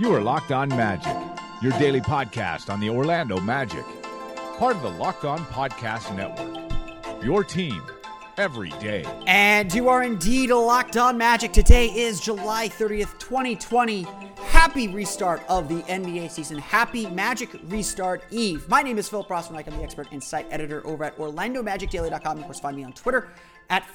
You are Locked On Magic, your daily podcast on the Orlando Magic. Part of the Locked On Podcast Network. Your team every day. And you are indeed Locked On Magic. Today is July 30th, 2020. Happy restart of the NBA season. Happy Magic Restart Eve. My name is Philip Rossman. I'm the expert and site editor over at OrlandoMagicDaily.com. Of course, find me on Twitter at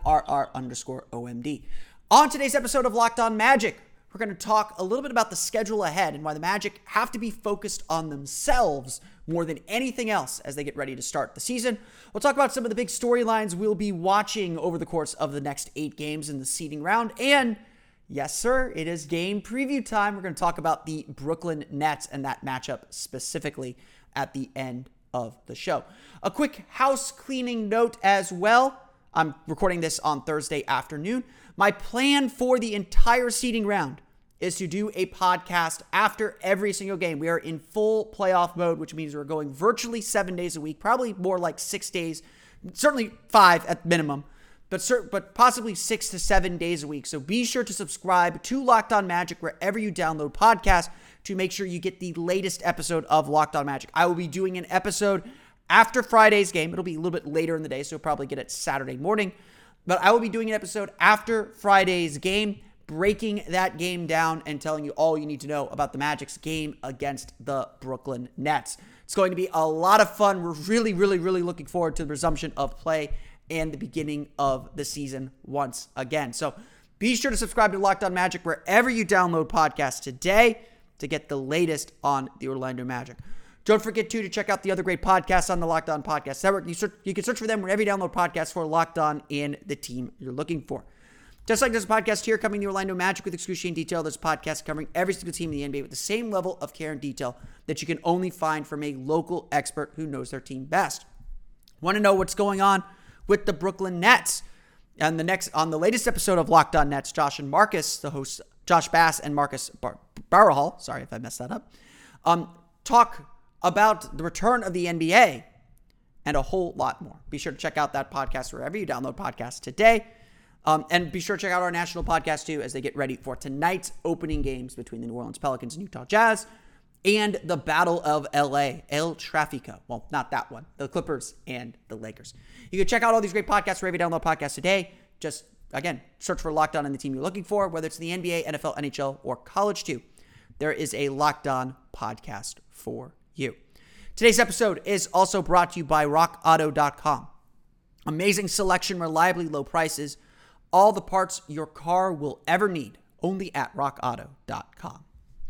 PhilipRR_OMD. On today's episode of Locked On Magic, we're going to talk a little bit about the schedule ahead and why the Magic have to be focused on themselves more than anything else as they get ready to start the season. We'll talk about some of the big storylines we'll be watching over the course of the next 8 games in the seeding round. And yes, sir, it is game preview time. We're going to talk about the Brooklyn Nets and that matchup specifically at the end of the show. A quick house cleaning note as well. I'm recording this on Thursday afternoon. My plan for the entire seeding round is to do a podcast after every single game. We are in full playoff mode, which means we're going virtually 7 days a week, probably more like 6 days, certainly 5 at minimum, but possibly 6 to 7 days a week. So be sure to subscribe to Locked On Magic wherever you download podcasts to make sure you get the latest episode of Locked On Magic. I will be doing an episode after Friday's game. It'll be a little bit later in the day, so you'll probably get it Saturday morning. But I will be doing an episode after Friday's game, breaking that game down and telling you all you need to know about the Magic's game against the Brooklyn Nets. It's going to be a lot of fun. We're really looking forward to the resumption of play and the beginning of the season once again. So be sure to subscribe to Locked On Magic wherever you download podcasts today to get the latest on the Orlando Magic. Don't forget, to check out the other great podcasts on the Locked On Podcast Network. You can search for them wherever you download podcasts for Locked On and the team you're looking for. Just like this podcast here, coming to Orlando Magic with excruciating detail, there's a podcast covering every single team in the NBA with the same level of care and detail that you can only find from a local expert who knows their team best. Want to know what's going on with the Brooklyn Nets? And on the latest episode of Locked On Nets, Josh and Marcus, the hosts Josh Bass and Marcus Barrahall, sorry if I messed that up, talk about the return of the NBA and a whole lot more. Be sure to check out that podcast wherever you download podcasts today. And be sure to check out our national podcast too as they get ready for tonight's opening games between the New Orleans Pelicans and Utah Jazz and the Battle of LA, El Tráfico. Well, not that one. The Clippers and the Lakers. You can check out all these great podcasts wherever you download podcasts today. Just, again, search for Locked On and the team you're looking for, whether it's the NBA, NFL, NHL, or college too. There is a Locked On podcast for you. Today's episode is also brought to you by RockAuto.com. Amazing selection, reliably low prices, all the parts your car will ever need, only at RockAuto.com.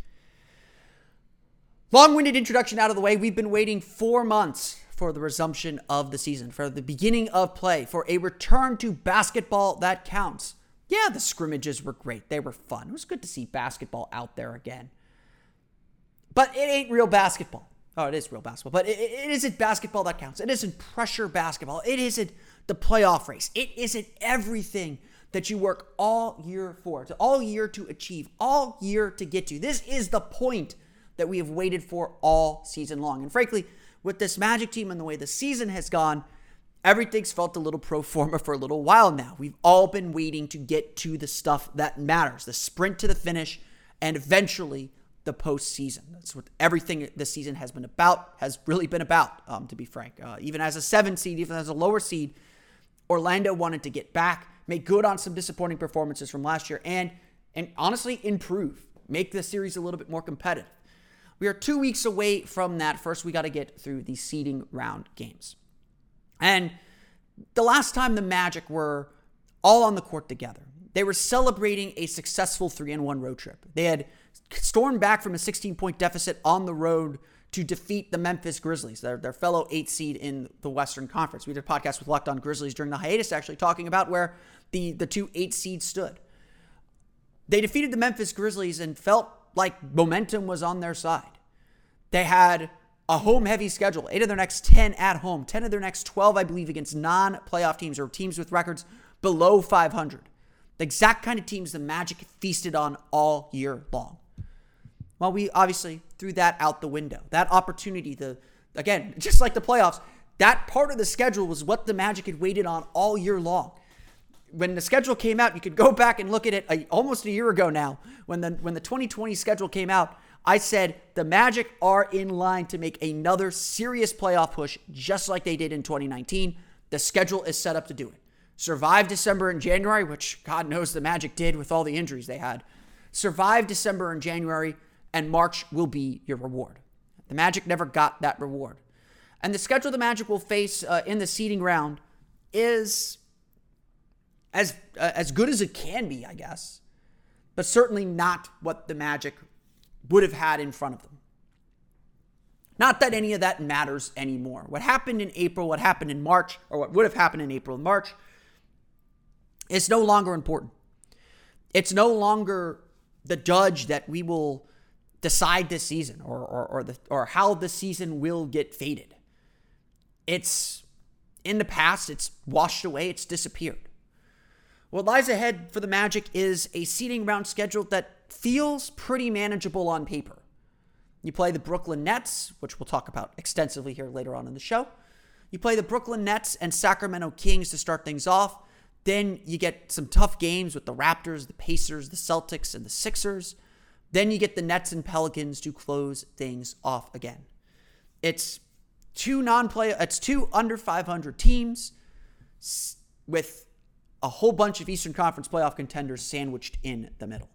Long-winded introduction out of the way. We've been waiting 4 months for the resumption of the season, for the beginning of play, for a return to basketball that counts. Yeah, the scrimmages were great. They were fun. It was good to see basketball out there again. But it ain't real basketball. Oh, it is real basketball, but it isn't basketball that counts. It isn't pressure basketball. It isn't the playoff race. It isn't everything that you work all year for, all year to achieve, all year to get to. This is the point that we have waited for all season long. And frankly, with this Magic team and the way the season has gone, everything's felt a little pro forma for a little while now. We've all been waiting to get to the stuff that matters, the sprint to the finish, and eventually the postseason. That's what everything this season has really been about, to be frank. Even as a 7 seed, even as a lower seed, Orlando wanted to get back, make good on some disappointing performances from last year, and honestly improve, make the series a little bit more competitive. We are 2 weeks away from that. First, we got to get through the seeding round games. And the last time the Magic were all on the court together, they were celebrating a successful 3-1 road trip. They had stormed back from a 16-point deficit on the road to defeat the Memphis Grizzlies, their fellow 8 seed in the Western Conference. We did a podcast with Locked On Grizzlies during the hiatus, actually talking about where the 2 8 seeds stood. They defeated the Memphis Grizzlies and felt like momentum was on their side. They had a home-heavy schedule, 8 of their next 10 at home, 10 of their next 12, I believe, against non-playoff teams or teams with records below 500. The exact kind of teams the Magic feasted on all year long. Well, we obviously threw that out the window. That opportunity, again, just like the playoffs, that part of the schedule was what the Magic had waited on all year long. when the schedule came out, you could go back and look at it almost a year ago now. When the 2020 schedule came out, I said the Magic are in line to make another serious playoff push, just like they did in 2019. The schedule is set up to do it. Survive December and January, which God knows the Magic did with all the injuries they had. Survive December and January, and March will be your reward. The Magic never got that reward. And the schedule the Magic will face in the seeding round is as good as it can be, I guess, but certainly not what the Magic would have had in front of them. Not that any of that matters anymore. What happened in April, what happened in March, or what would have happened in April and March, is no longer important. It's no longer the judge that we will decide this season or how the season will get faded. It's in the past, it's washed away, it's disappeared. What lies ahead for the Magic is a seeding round schedule that feels pretty manageable on paper. You play the Brooklyn Nets, which we'll talk about extensively here later on in the show. You play the Brooklyn Nets and Sacramento Kings to start things off. Then you get some tough games with the Raptors, the Pacers, the Celtics, and the Sixers. Then you get the Nets and Pelicans to close things off again. It's two under 500 teams with a whole bunch of Eastern Conference playoff contenders sandwiched in the middle.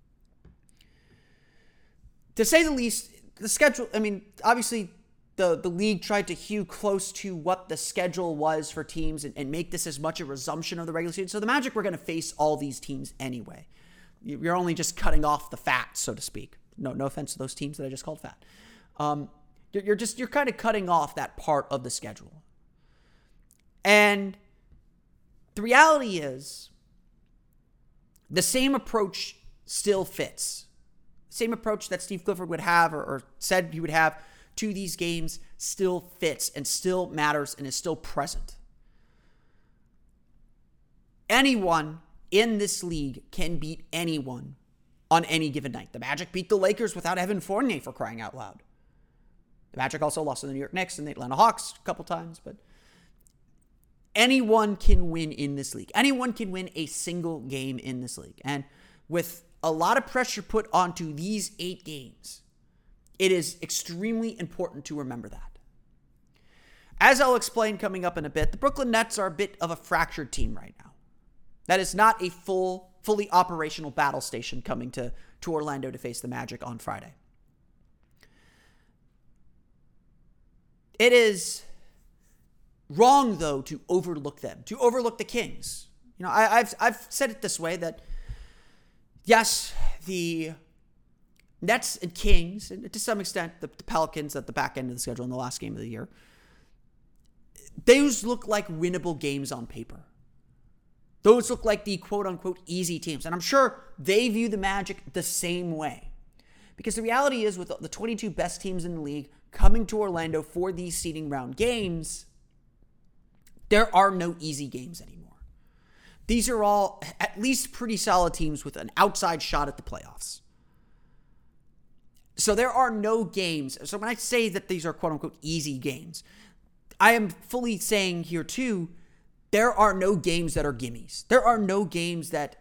To say the least, the schedule, obviously the league tried to hew close to what the schedule was for teams and make this as much a resumption of the regular season. So the Magic were going to face all these teams anyway. You're only just cutting off the fat, so to speak. No offense to those teams that I just called fat. You're kind of cutting off that part of the schedule. And the reality is the same approach still fits. Same approach that Steve Clifford would have or said he would have to these games still fits and still matters and is still present. Anyone in this league can beat anyone on any given night. The Magic beat the Lakers without Evan Fournier, for crying out loud. The Magic also lost to the New York Knicks and the Atlanta Hawks a couple times, but anyone can win in this league. Anyone can win a single game in this league. And with a lot of pressure put onto these 8 games, it is extremely important to remember that. As I'll explain coming up in a bit, the Brooklyn Nets are a bit of a fractured team right now. That is not a fully operational battle station coming to Orlando to face the Magic on Friday. It is wrong, though, to overlook them, to overlook the Kings. I've said it this way, that yes, the Nets and Kings, and to some extent the Pelicans at the back end of the schedule in the last game of the year, those look like winnable games on paper. Those look like the quote-unquote easy teams. And I'm sure they view the Magic the same way. Because the reality is, with the 22 best teams in the league coming to Orlando for these seeding round games, there are no easy games anymore. These are all at least pretty solid teams with an outside shot at the playoffs. So there are no games. So when I say that these are quote-unquote easy games, I am fully saying here too, there are no games that are gimmies. There are no games that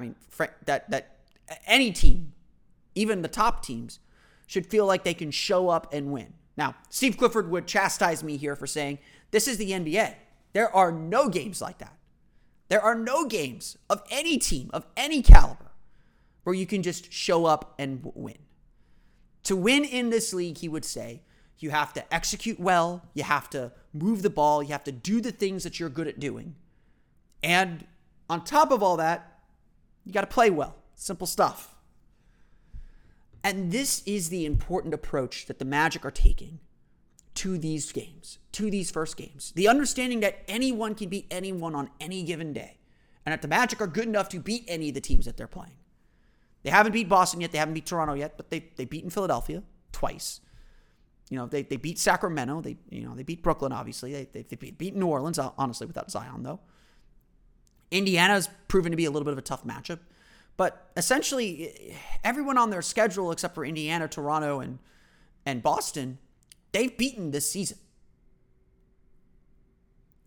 any team, even the top teams, should feel like they can show up and win. Now, Steve Clifford would chastise me here for saying, this is the NBA. There are no games like that. There are no games of any team, of any caliber, where you can just show up and win. To win in this league, he would say, you have to execute well, you have to move the ball, you have to do the things that you're good at doing. And on top of all that, you got to play well. Simple stuff. And this is the important approach that the Magic are taking to these games, to these first games. The understanding that anyone can beat anyone on any given day. And that the Magic are good enough to beat any of the teams that they're playing. They haven't beat Boston yet, they haven't beat Toronto yet, but they beat in Philadelphia twice. They beat Sacramento. They beat Brooklyn, obviously. They beat New Orleans, honestly, without Zion, though. Indiana's proven to be a little bit of a tough matchup. But essentially, everyone on their schedule, except for Indiana, Toronto, and Boston, they've beaten this season.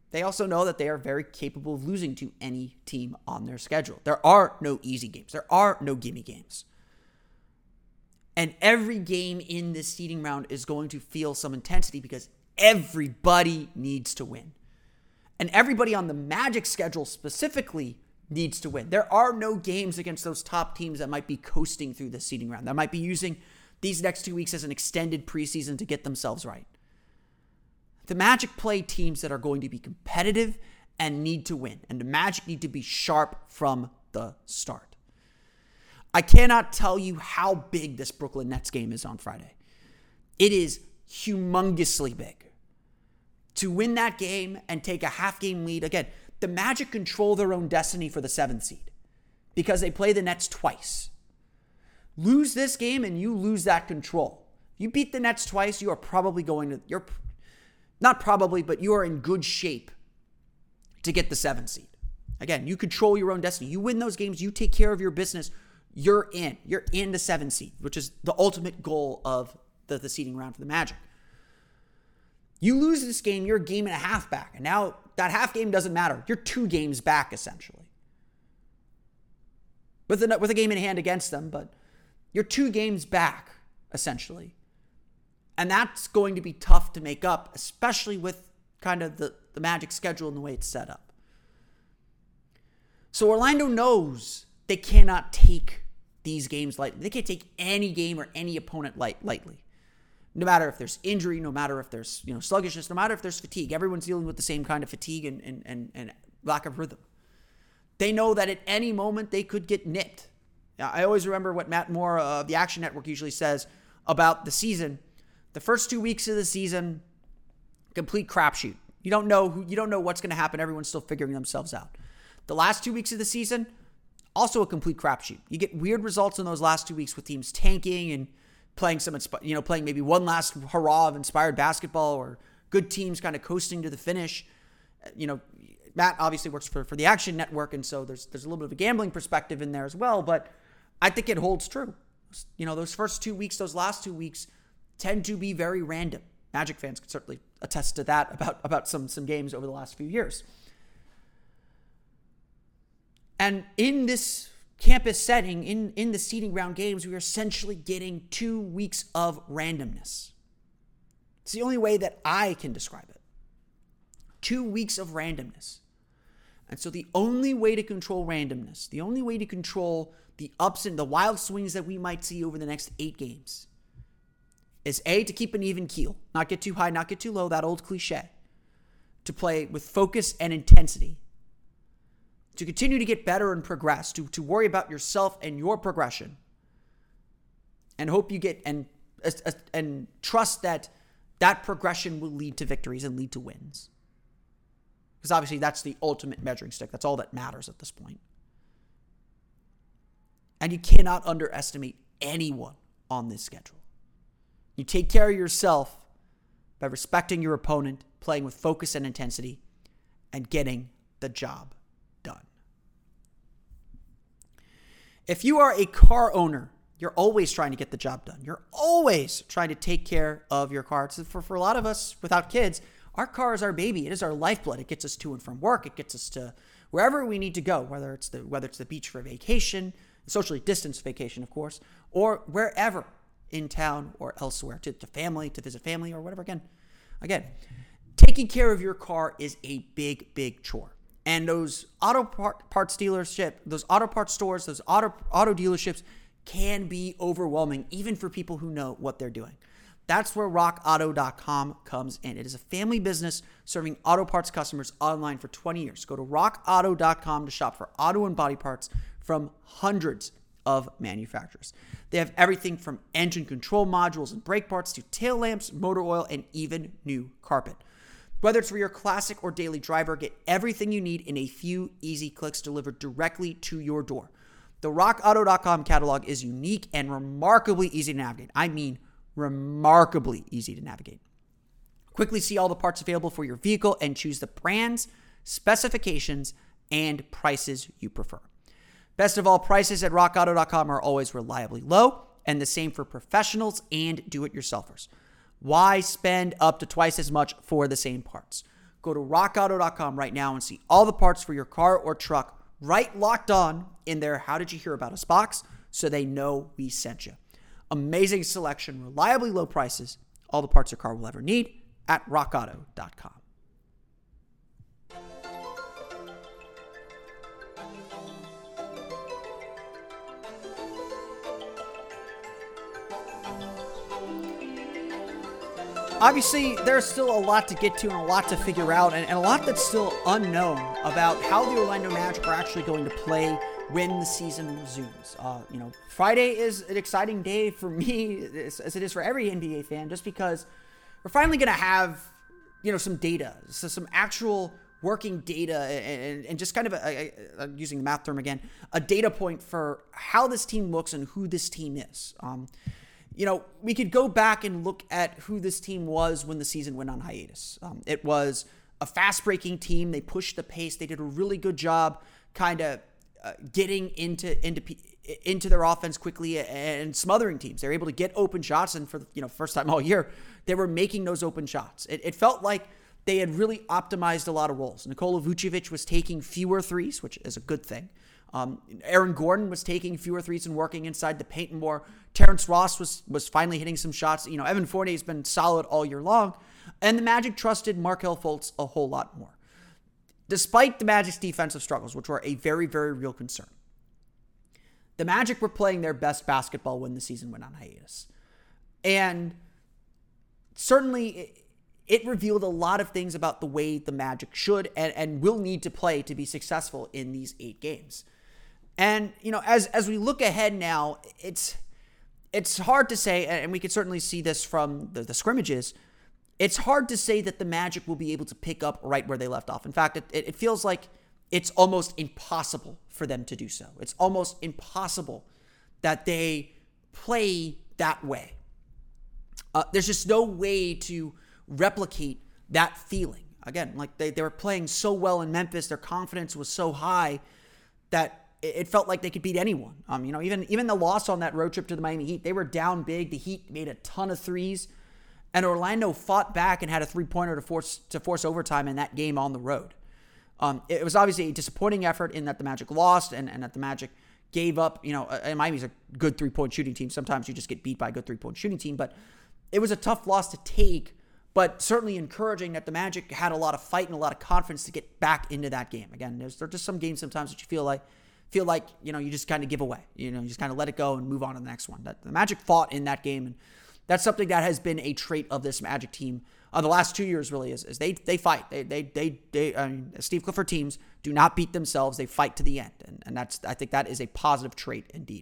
they also know that they are very capable of losing to any team on their schedule. There are no easy games. There are no gimme games. And every game in this seeding round is going to feel some intensity because everybody needs to win. And everybody on the Magic schedule specifically needs to win. There are no games against those top teams that might be coasting through the seeding round, that might be using these next 2 weeks as an extended preseason to get themselves right. The Magic play teams that are going to be competitive and need to win. And the Magic need to be sharp from the start. I cannot tell you how big this Brooklyn Nets game is on Friday. It is humongously big. To win that game and take a half-game lead, again, the Magic control their own destiny for the 7th seed because they play the Nets twice. Lose this game and you lose that control. You beat the Nets twice, you are probably going to, not probably, but you are in good shape to get the 7th seed. Again, you control your own destiny. You win those games, you take care of your business, you're in. You're in the 7th seed, which is the ultimate goal of the seeding round for the Magic. You lose this game, you're a game and a half back. And now that half game doesn't matter. You're 2 games back, essentially. With a game in hand against them, but you're 2 games back, essentially. And that's going to be tough to make up, especially with kind of the Magic schedule and the way it's set up. So Orlando knows they cannot take these games lightly. They can't take any game or any opponent lightly. No matter if there's injury, no matter if there's sluggishness, no matter if there's fatigue. Everyone's dealing with the same kind of fatigue and lack of rhythm. They know that at any moment they could get nipped. I always remember what Matt Moore of the Action Network usually says about the season. The first 2 weeks of the season, complete crapshoot. You don't know what's going to happen. Everyone's still figuring themselves out. The last 2 weeks of the season, also a complete crapshoot. You get weird results in those last 2 weeks with teams tanking and playing playing maybe one last hurrah of inspired basketball, or good teams kind of coasting to the finish. Matt obviously works for the Action Network, and so there's a little bit of a gambling perspective in there as well, but I think it holds true. Those first 2 weeks, those last 2 weeks tend to be very random. Magic fans could certainly attest to that about some games over the last few years. And in this campus setting, in the seeding round games, we are essentially getting 2 weeks of randomness. It's the only way that I can describe it. 2 weeks of randomness. And so the only way to control randomness, the only way to control the ups and the wild swings that we might see over the next 8 games is A, to keep an even keel, not get too high, not get too low, that old cliche, to play with focus and intensity, to continue to get better and progress, to worry about yourself and your progression, and hope you get and trust that progression will lead to victories and lead to wins. Because obviously that's the ultimate measuring stick. That's all that matters at this point. And you cannot underestimate anyone on this schedule. You take care of yourself by respecting your opponent, playing with focus and intensity, and getting the job done. If you are a car owner, you're always trying to get the job done. You're always trying to take care of your car. For a lot of us without kids, our car is our baby. It is our lifeblood. It gets us to and from work. It gets us to wherever we need to go, whether it's the beach for a vacation, socially distanced vacation, of course, or wherever in town or elsewhere, to family, to visit family or whatever. Again, taking care of your car is a big, big chore. And those auto parts dealerships, those auto parts stores, those auto dealerships can be overwhelming, even for people who know what they're doing. That's where rockauto.com comes in. It is a family business serving auto parts customers online for 20 years. Go to rockauto.com to shop for auto and body parts from hundreds of manufacturers. They have everything from engine control modules and brake parts to tail lamps, motor oil, and even new carpet. Whether it's for your classic or daily driver, get everything you need in a few easy clicks delivered directly to your door. The rockauto.com catalog is unique and remarkably easy to navigate. I mean, remarkably easy to navigate. Quickly see all the parts available for your vehicle and choose the brands, specifications, and prices you prefer. Best of all, prices at rockauto.com are always reliably low, and the same for professionals and do-it-yourselfers. Why spend up to twice as much for the same parts? Go to rockauto.com right now and see all the parts for your car or truck right locked on in their How Did You Hear About Us box so they know we sent you. Amazing selection, reliably low prices, all the parts your car will ever need at rockauto.com. Obviously, there's still a lot to get to and a lot to figure out and a lot that's still unknown about how the Orlando Magic are actually going to play when the season resumes. Friday is an exciting day for me, as it is for every NBA fan, just because we're finally going to have, some data, so some actual working data and just kind of, I'm using the math term again, a data point for how this team looks and who this team is. We could go back and look at who this team was when the season went on hiatus. It was a fast-breaking team. They pushed the pace. They did a really good job kind of getting into their offense quickly and smothering teams. They were able to get open shots, and for the first time all year, they were making those open shots. It felt like they had really optimized a lot of roles. Nikola Vucevic was taking fewer threes, which is a good thing. Aaron Gordon was taking fewer threes and working inside the paint more. Terrence Ross was finally hitting some shots. Evan Fournier's been solid all year long. And the Magic trusted Markelle Fultz a whole lot more. Despite the Magic's defensive struggles, which were a very, very real concern, the Magic were playing their best basketball when the season went on hiatus. And certainly it revealed a lot of things about the way the Magic should and will need to play to be successful in these 8 games. And, as we look ahead now, it's hard to say, and we can certainly see this from the scrimmages, it's hard to say that the Magic will be able to pick up right where they left off. In fact, it feels like it's almost impossible for them to do so. It's almost impossible that they play that way. There's just no way to replicate that feeling. Again, like they were playing so well in Memphis, their confidence was so high that it felt like they could beat anyone. Even the loss on that road trip to the Miami Heat, they were down big. The Heat made a ton of threes, and Orlando fought back and had a three-pointer to force overtime in that game on the road. It was obviously a disappointing effort in that the Magic lost and that the Magic gave up. And Miami's a good three-point shooting team. Sometimes you just get beat by a good three-point shooting team, but it was a tough loss to take, but certainly encouraging that the Magic had a lot of fight and a lot of confidence to get back into that game. Again, there's just some games sometimes that you feel like you just kind of give away. You just kind of let it go and move on to the next one. That the Magic fought in that game, and that's something that has been a trait of this Magic team the last 2 years. Really, is they fight. Steve Clifford teams do not beat themselves; they fight to the end, and I think that is a positive trait indeed.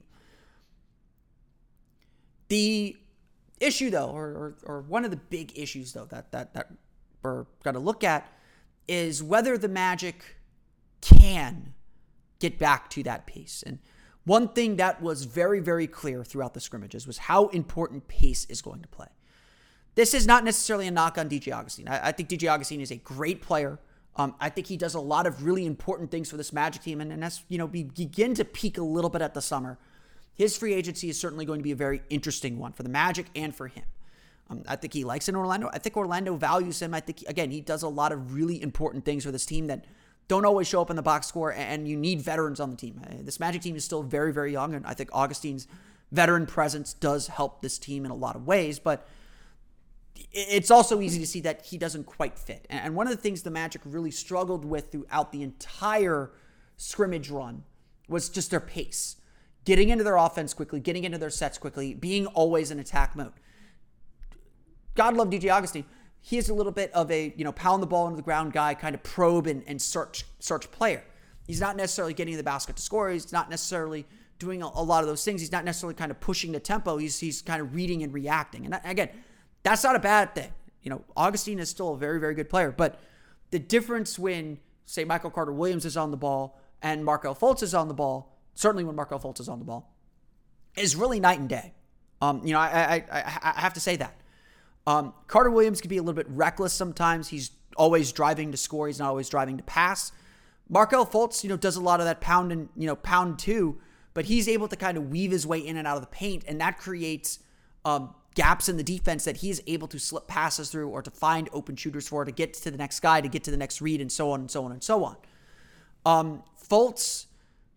The issue, though, or one of the big issues, though, that we're going to look at is whether the Magic can get back to that pace. And one thing that was very, very clear throughout the scrimmages was how important pace is going to play. This is not necessarily a knock on DJ Augustin. I think DJ Augustin is a great player. I think he does a lot of really important things for this Magic team. And as we begin to peak a little bit at the summer, his free agency is certainly going to be a very interesting one for the Magic and for him. I think he likes in Orlando. I think Orlando values him. I think, again, he does a lot of really important things for this team that don't always show up in the box score, and you need veterans on the team. This Magic team is still very, very young, and I think Augustin's veteran presence does help this team in a lot of ways, but it's also easy to see that he doesn't quite fit. And one of the things the Magic really struggled with throughout the entire scrimmage run was just their pace. Getting into their offense quickly, getting into their sets quickly, being always in attack mode. God love DJ Augustin. He is a little bit of a, pound the ball into the ground guy, kind of probe and search player. He's not necessarily getting the basket to score. He's not necessarily doing a lot of those things. He's not necessarily kind of pushing the tempo. He's kind of reading and reacting. And again, that's not a bad thing. Augustin is still a very, very good player. But the difference when, say, Michael Carter-Williams is on the ball and Markelle Fultz is on the ball, certainly when Markelle Fultz is on the ball, is really night and day. I have to say that. Carter Williams can be a little bit reckless sometimes. He's always driving to score. He's not always driving to pass. Markelle Fultz, does a lot of that pound too, but he's able to kind of weave his way in and out of the paint, and that creates gaps in the defense that he is able to slip passes through or to find open shooters for, to get to the next guy, to get to the next read, and so on and so on and so on. Fultz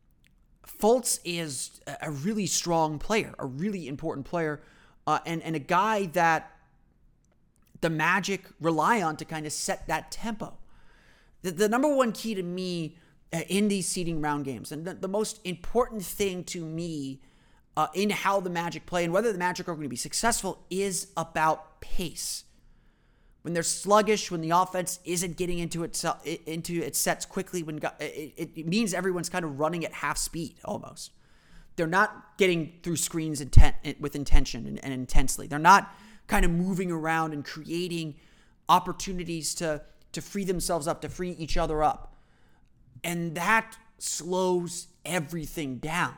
is a really strong player, a really important player, and a guy that the Magic rely on to kind of set that tempo. The number one key to me in these seeding round games, and the most important thing to me in how the Magic play and whether the Magic are going to be successful, is about pace. When they're sluggish, when the offense isn't getting into its sets quickly, when it means everyone's kind of running at half speed almost. They're not getting through screens with intention and intensely. They're not kind of moving around and creating opportunities to free themselves up, to free each other up. And that slows everything down.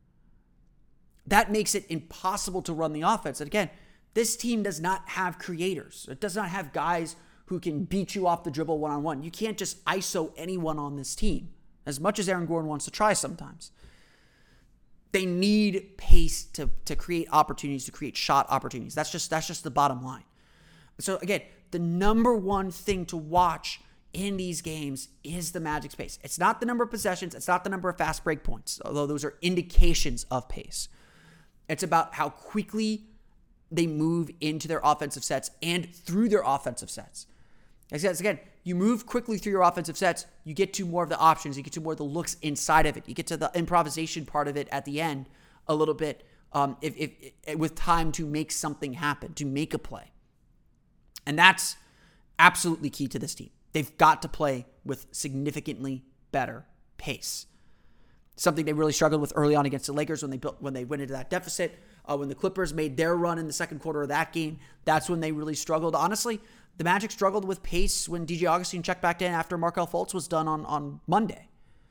That makes it impossible to run the offense. And again, this team does not have creators. It does not have guys who can beat you off the dribble one-on-one. You can't just ISO anyone on this team, as much as Aaron Gordon wants to try sometimes. They need pace to create opportunities, to create shot opportunities. That's just the bottom line. So again, the number one thing to watch in these games is the Magic's pace. It's not the number of possessions. It's not the number of fast break points, although those are indications of pace. It's about how quickly they move into their offensive sets and through their offensive sets. Again, you move quickly through your offensive sets, you get to more of the options, you get to more of the looks inside of it, you get to the improvisation part of it at the end a little bit, with time to make something happen, to make a play. And that's absolutely key to this team. They've got to play with significantly better pace. Something they really struggled with early on against the Lakers when they went into that deficit. When the Clippers made their run in the second quarter of that game, that's when they really struggled. Honestly, the Magic struggled with pace when DJ Augustin checked back in after Markelle Fultz was done on Monday.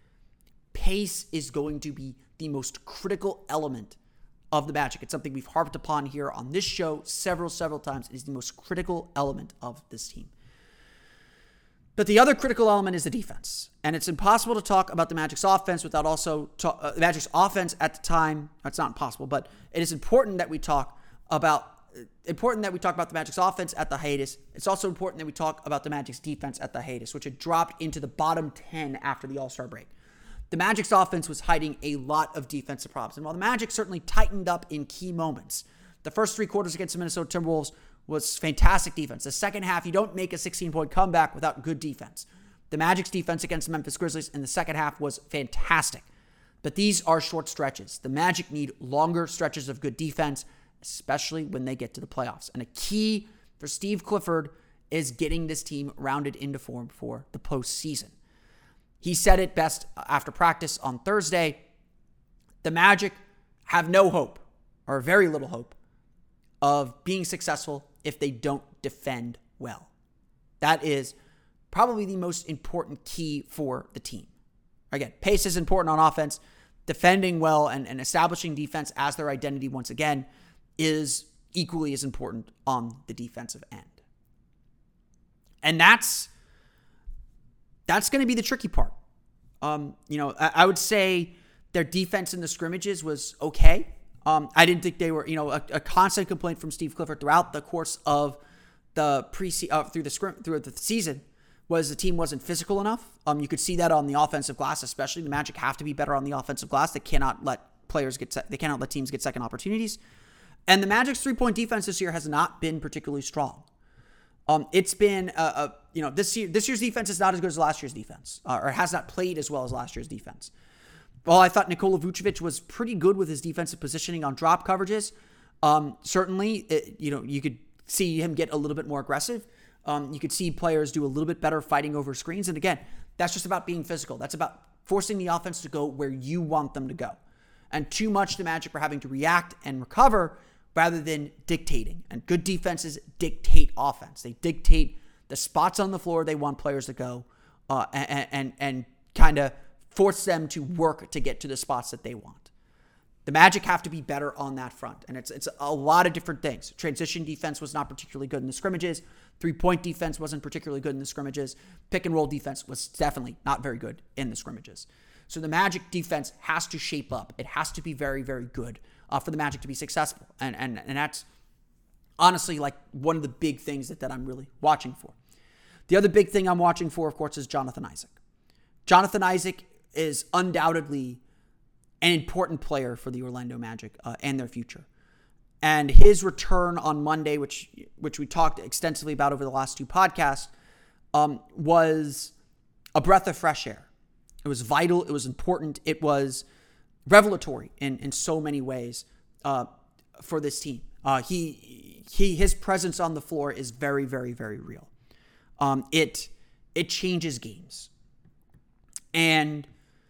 Pace is going to be the most critical element of the Magic. It's something we've harped upon here on this show several times. It is the most critical element of this team. But the other critical element is the defense. And it's impossible to talk about the Magic's offense without also the Magic's offense at the time. It's not impossible, but it is important that we talk about the Magic's offense at the hiatus. It's also important that we talk about the Magic's defense at the hiatus, which had dropped into the bottom 10 after the All-Star break. The Magic's offense was hiding a lot of defensive problems. And while the Magic certainly tightened up in key moments, the first three quarters against the Minnesota Timberwolves was fantastic defense. The second half, you don't make a 16-point comeback without good defense. The Magic's defense against the Memphis Grizzlies in the second half was fantastic. But these are short stretches. The Magic need longer stretches of good defense, especially when they get to the playoffs. And a key for Steve Clifford is getting this team rounded into form for the postseason. He said it best after practice on Thursday. The Magic have no hope, or very little hope, of being successful if they don't defend well. That is probably the most important key for the team. Again, pace is important on offense. Defending well and establishing defense as their identity once again is equally as important on the defensive end. And that's going to be the tricky part. I would say their defense in the scrimmages was okay. I didn't think they were, a constant complaint from Steve Clifford throughout the course of the through the season was the team wasn't physical enough. You could see that on the offensive glass, especially. The Magic have to be better on the offensive glass. They cannot let teams get second opportunities. And the Magic's 3-point defense this year has not been particularly strong. It's been this year's defense is not as good as last year's defense, or has not played as well as last year's defense. While I thought Nikola Vucevic was pretty good with his defensive positioning on drop coverages, certainly, you could see him get a little bit more aggressive. You could see players do a little bit better fighting over screens. And again, that's just about being physical. That's about forcing the offense to go where you want them to go. And too much the Magic are having to react and recover rather than dictating. And good defenses dictate offense. They dictate the spots on the floor they want players to go, and kind of force them to work to get to the spots that they want. The Magic have to be better on that front, and it's a lot of different things. Transition defense was not particularly good in the scrimmages. 3-point defense wasn't particularly good in the scrimmages. Pick and roll defense was definitely not very good in the scrimmages. So the Magic defense has to shape up. It has to be very, very good for the Magic to be successful, and honestly like one of the big things that I'm really watching for. The other big thing I'm watching for, of course, is Jonathan Isaac. Jonathan Isaac is undoubtedly an important player for the Orlando Magic and their future. And his return on Monday, which we talked extensively about over the last two podcasts, was a breath of fresh air. It was vital. It was important. It was revelatory in so many ways for this team. His presence on the floor is very, very, very real. It changes games. And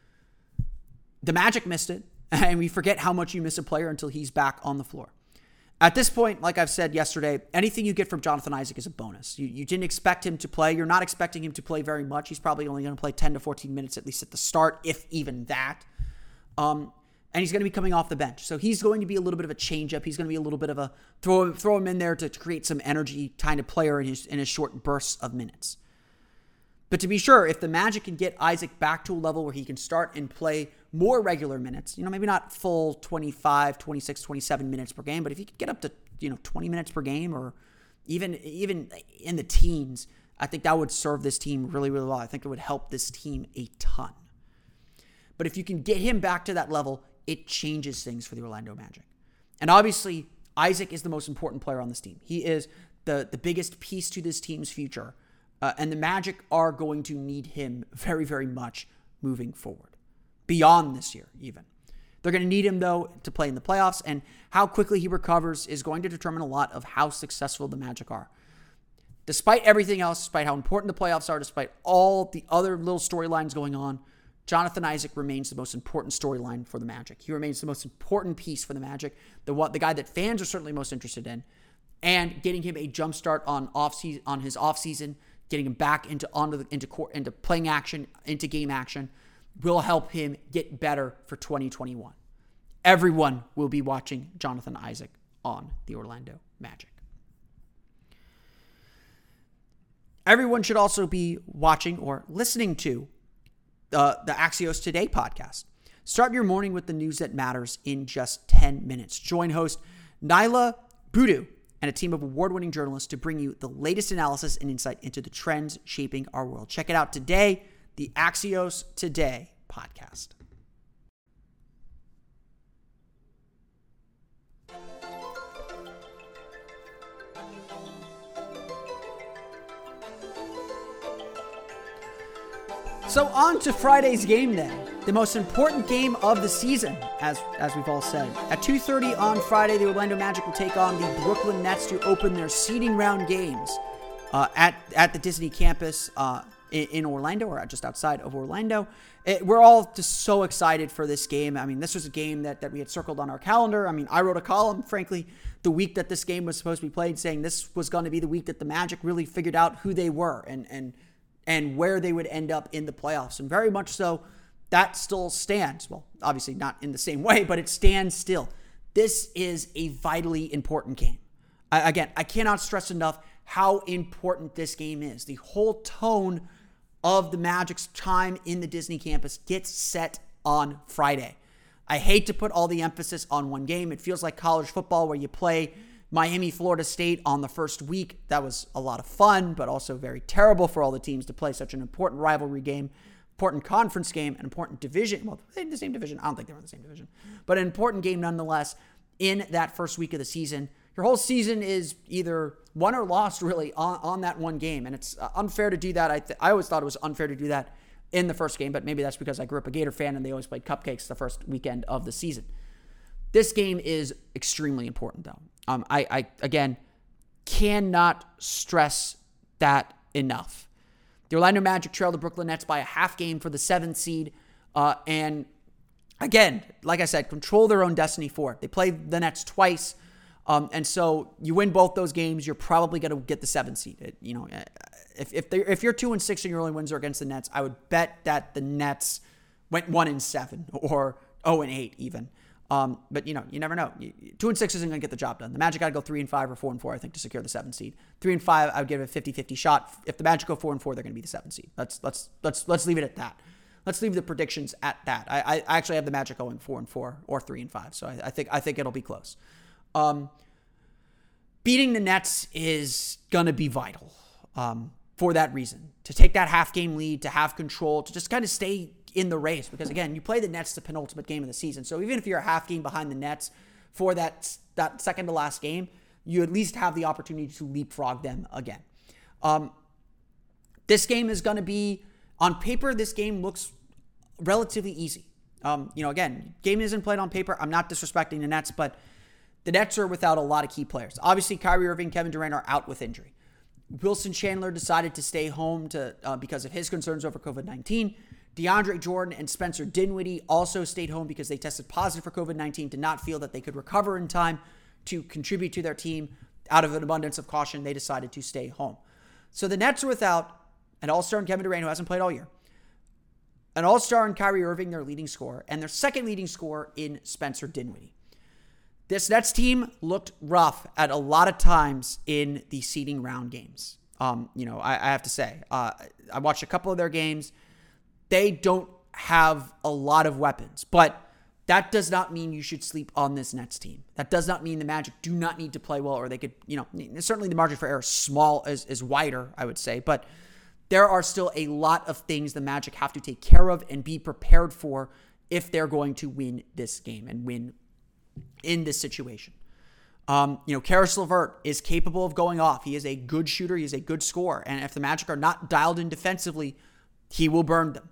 the Magic missed it. And we forget how much you miss a player until he's back on the floor. At this point, like I've said yesterday, anything you get from Jonathan Isaac is a bonus. You didn't expect him to play. You're not expecting him to play very much. He's probably only going to play 10 to 14 minutes, at least at the start, if even that. And he's going to be coming off the bench. So he's going to be a little bit of a change-up. He's going to be a little bit of a throw him in there to create some energy kind of player in his short bursts of minutes. But to be sure, if the Magic can get Isaac back to a level where he can start and play more regular minutes, maybe not full 25, 26, 27 minutes per game, but if he could get up to, 20 minutes per game or even in the teens, I think that would serve this team really, really well. I think it would help this team a ton. But if you can get him back to that level, it changes things for the Orlando Magic. And obviously, Isaac is the most important player on this team. He is the biggest piece to this team's future. And the Magic are going to need him very, very much moving forward. Beyond this year, even. They're going to need him, though, to play in the playoffs. And how quickly he recovers is going to determine a lot of how successful the Magic are. Despite everything else, despite how important the playoffs are, despite all the other little storylines going on, Jonathan Isaac remains the most important storyline for the Magic. He remains the most important piece for the Magic, the guy that fans are certainly most interested in. And getting him a jump start on his offseason, getting him back into playing action, into game action, will help him get better for 2021. Everyone will be watching Jonathan Isaac on the Orlando Magic. Everyone should also be watching or listening to the Axios Today podcast. Start your morning with the news that matters in just 10 minutes. Join host Nyla Budu and a team of award-winning journalists to bring you the latest analysis and insight into the trends shaping our world. Check it out today, the Axios Today podcast. So on to Friday's game then. The most important game of the season, as we've all said. At 2:30 on Friday, the Orlando Magic will take on the Brooklyn Nets to open their seeding round games at the Disney campus in Orlando, or just outside of Orlando. We're all just so excited for this game. I mean, this was a game that we had circled on our calendar. I mean, I wrote a column, frankly, the week that this game was supposed to be played, saying this was going to be the week that the Magic really figured out who they were and where they would end up in the playoffs. And very much so, that still stands. Well, obviously not in the same way, but it stands still. This is a vitally important game. I cannot stress enough how important this game is. The whole tone of the Magic's time in the Disney campus gets set on Friday. I hate to put all the emphasis on one game. It feels like college football where you play Miami, Florida State on the first week. That was a lot of fun, but also very terrible for all the teams to play such an important rivalry game, important conference game, an important division. Well, they're in the same division. I don't think they're in the same division, but an important game nonetheless in that first week of the season. Your whole season is either won or lost really on that one game, and it's unfair to do that. I always thought it was unfair to do that in the first game, but maybe that's because I grew up a Gator fan and they always played cupcakes the first weekend of the season. This game is extremely important, though. I again, cannot stress that enough. The Orlando Magic trailed the Brooklyn Nets by a half game for the 7th seed. And again, like I said, control their own destiny for it. They played the Nets twice. And so you win both those games, you're probably going to get the 7th seed. If you're 2-6 and your only wins are against the Nets, I would bet that the Nets went 1-7 or 0-8 even. But you never know. 2-6 isn't going to get the job done. The Magic got to go 3-5 or 4-4, I think, to secure the 7th seed. 3-5, I would give it a 50-50 shot. If the Magic go 4-4, they're going to be the 7th seed. Let's leave it at that. Let's leave the predictions at that. I actually have the Magic going 4-4 or 3-5, so I think it'll be close. beating the Nets is going to be vital for that reason. To take that half-game lead, to have control, to just kind of stay in the race. Because, again, you play the Nets the penultimate game of the season. So even if you're a half game behind the Nets for that second-to-last game, you at least have the opportunity to leapfrog them again. This game is going to be, on paper, this game looks relatively easy. Again, game isn't played on paper. I'm not disrespecting the Nets, but the Nets are without a lot of key players. Obviously, Kyrie Irving, Kevin Durant are out with injury. Wilson Chandler decided to stay home because of his concerns over COVID-19. DeAndre Jordan and Spencer Dinwiddie also stayed home because they tested positive for COVID-19, did not feel that they could recover in time to contribute to their team. Out of an abundance of caution, they decided to stay home. So the Nets are without an all-star in Kevin Durant, who hasn't played all year, an all-star in Kyrie Irving, their leading scorer, and their second leading scorer in Spencer Dinwiddie. This Nets team looked rough at a lot of times in the seeding round games. I have to say, I watched a couple of their games. They don't have a lot of weapons, but that does not mean you should sleep on this Nets team. That does not mean the Magic do not need to play well, or they could, certainly the margin for error is wider, I would say, but there are still a lot of things the Magic have to take care of and be prepared for if they're going to win this game and win in this situation. Caris LeVert is capable of going off. He is a good shooter. He is a good scorer. And if the Magic are not dialed in defensively, he will burn them.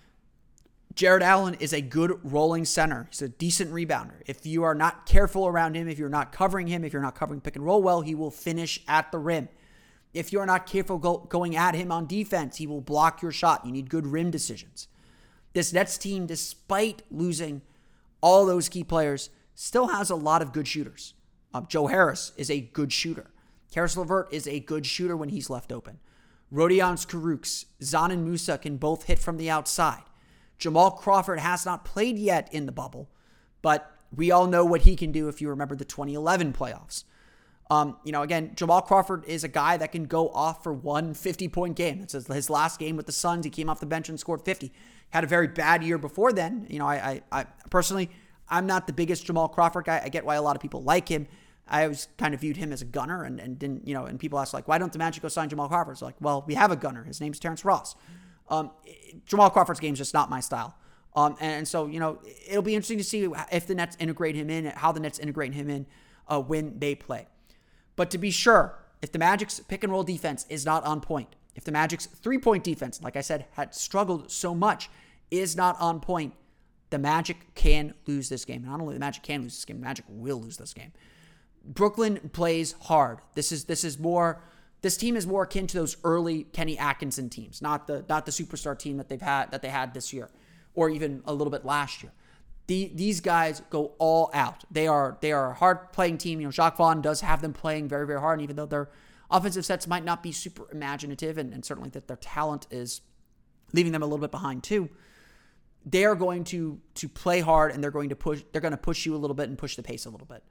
Jared Allen is a good rolling center. He's a decent rebounder. If you are not careful around him, if you're not covering him, if you're not covering pick and roll well, he will finish at the rim. If you're not careful going at him on defense, he will block your shot. You need good rim decisions. This Nets team, despite losing all those key players, still has a lot of good shooters. Joe Harris is a good shooter. Caris LeVert is a good shooter when he's left open. Rodion Kurucs, Zanin Musa can both hit from the outside. Jamal Crawford has not played yet in the bubble, but we all know what he can do if you remember the 2011 playoffs. Again, Jamal Crawford is a guy that can go off for one 50-point game. It's his last game with the Suns. He came off the bench and scored 50. Had a very bad year before then. I personally, I'm not the biggest Jamal Crawford guy. I get why a lot of people like him. I always kind of viewed him as a gunner and didn't, and people ask, why don't the Magic go sign Jamal Crawford? It's well, we have a gunner. His name's Terrence Ross. Jamal Crawford's game is just not my style. So it'll be interesting to see if the Nets integrate him in, how the Nets integrate him in when they play. But to be sure, if the Magic's pick and roll defense is not on point, if the Magic's 3-point defense, like I said, had struggled so much, is not on point, the Magic can lose this game. And not only the Magic can lose this game, the Magic will lose this game. Brooklyn plays hard. This team is more akin to those early Kenny Atkinson teams, not the superstar team that they had this year, or even a little bit last year. These guys go all out. They are a hard playing team. Jacques Vaughn does have them playing very, very hard, and even though their offensive sets might not be super imaginative, and certainly that their talent is leaving them a little bit behind too, they are going to play hard, and they're going to push you a little bit and push the pace a little bit.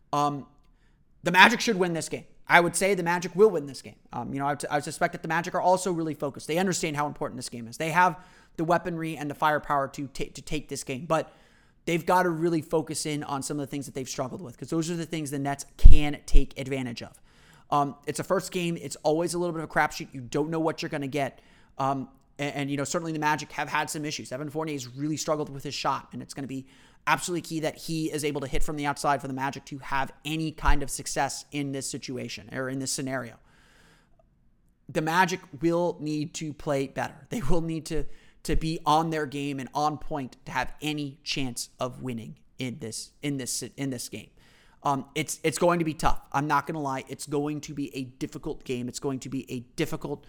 The Magic should win this game. I would say the Magic will win this game. I suspect that the Magic are also really focused. They understand how important this game is. They have the weaponry and the firepower to take this game, but they've got to really focus in on some of the things that they've struggled with, because those are the things the Nets can take advantage of. It's a first game. It's always a little bit of a crapshoot. You don't know what you're going to get. Certainly the Magic have had some issues. Evan Fournier's really struggled with his shot, and it's going to be absolutely key that he is able to hit from the outside for the Magic to have any kind of success in this situation or in this scenario. The Magic will need to play better. They will need to be on their game and on point to have any chance of winning in this game. It's going to be tough. I'm not going to lie. It's going to be a difficult game. It's going to be a difficult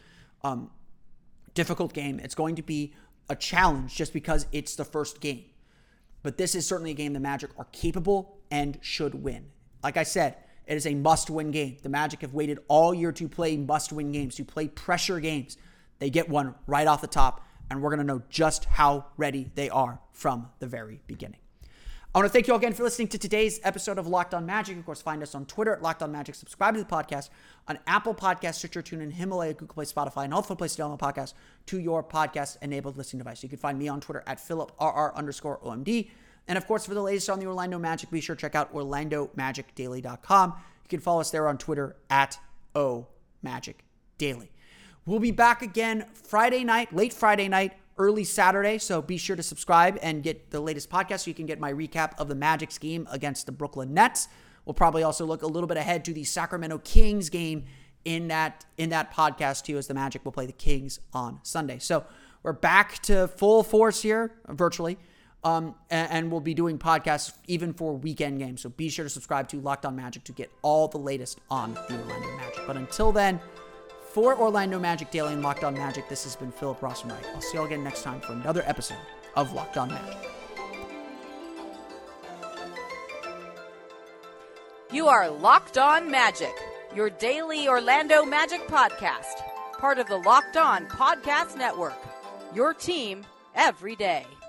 game. It's going to be a challenge just because it's the first game. But this is certainly a game the Magic are capable and should win. Like I said, it is a must-win game. The Magic have waited all year to play must-win games, to play pressure games. They get one right off the top, and we're going to know just how ready they are from the very beginning. I want to thank you all again for listening to today's episode of Locked On Magic. Of course, find us on Twitter at Locked On Magic. Subscribe to the podcast on Apple Podcasts, Stitcher, TuneIn, Himalaya, Google Play, Spotify, and all the places to download podcasts to your podcast-enabled listening device. You can find me on Twitter at PhilipRR_OMD. And of course, for the latest on the Orlando Magic, be sure to check out OrlandoMagicDaily.com. You can follow us there on Twitter at OMagicDaily. We'll be back again Friday night, late Friday night, early Saturday. So be sure to subscribe and get the latest podcast so you can get my recap of the Magic's game against the Brooklyn Nets. We'll probably also look a little bit ahead to the Sacramento Kings game in that podcast too, as the Magic will play the Kings on Sunday. So we're back to full force here virtually. And we'll be doing podcasts even for weekend games. So be sure to subscribe to Locked On Magic to get all the latest on the Orlando Magic. But until then, for Orlando Magic Daily and Locked On Magic, this has been Philip Rossman-Reich. I'll see you all again next time for another episode of Locked On Magic. You are Locked On Magic, your daily Orlando Magic podcast. Part of the Locked On Podcast Network. Your team every day.